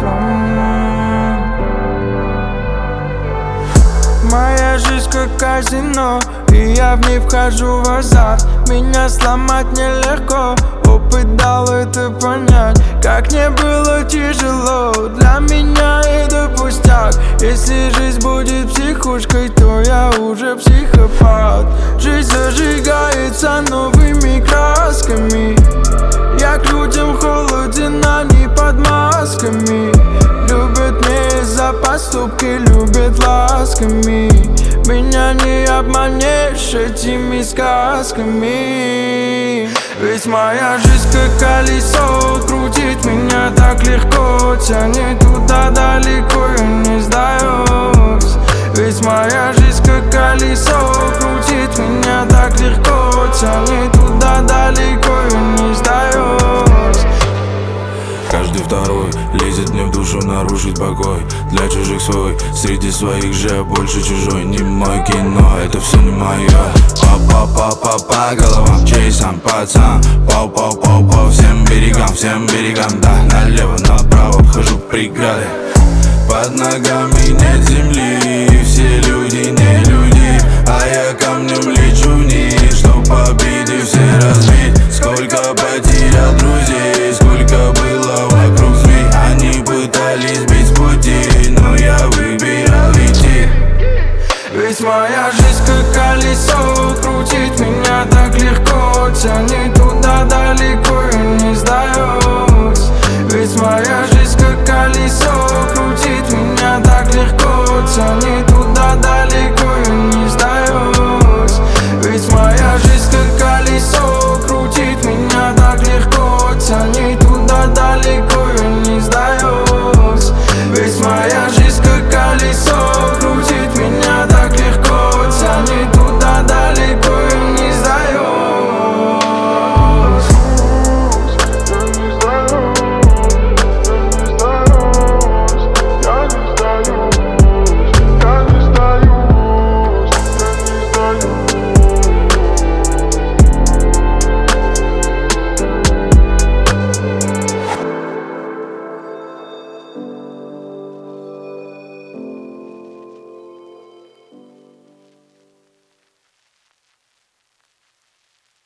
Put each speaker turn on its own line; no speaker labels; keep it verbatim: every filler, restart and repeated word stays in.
Моя жизнь как казино, и я в ней вхожу в азарт. Меня сломать нелегко, опыт дал это понять. Как не было тяжело, для меня это пустяк. Если жизнь будет психушкой, то я уже психопат. Жизнь зажигается новыми красками. Я к людям холоден, они под масками. Любят не за поступки, любят ласками. Меня не обманешь этими сказками. Ведь моя жизнь как колесо, крутит меня так легко. Тянет туда далеко, я не сдаюсь. Ведь моя жизнь как колесо, крутит меня так легко. Тянет туда далеко, я не сдаюсь.
Каждый второй лезет мне в душу нарушить покой. Для чужих свой, среди своих же я больше чужой. Не мой кино, это все не мое. Па-па-па-па по головам, чей сам пацан. Пау-пау-пау по всем берегам, всем берегам. Да, налево, направо обхожу преграды. Под ногами нет земли, все люди не люди. А я камнем лечу вниз, чтоб победы все разбить. Сколько потерял друзей, сколько было вокруг змей. Они пытались сбить с пути, но я выбирал идти.
Ведь моя жизнь как колесо, крутит меня так легко. Тянет туда далеко, я не сдаюсь. Ведь моя жизнь как колесо, крутит меня так легко. Тянет туда далеко, я не сдаюсь. Ведь моя жизнь как колесо, крутит меня так легко. Тянет туда далеко.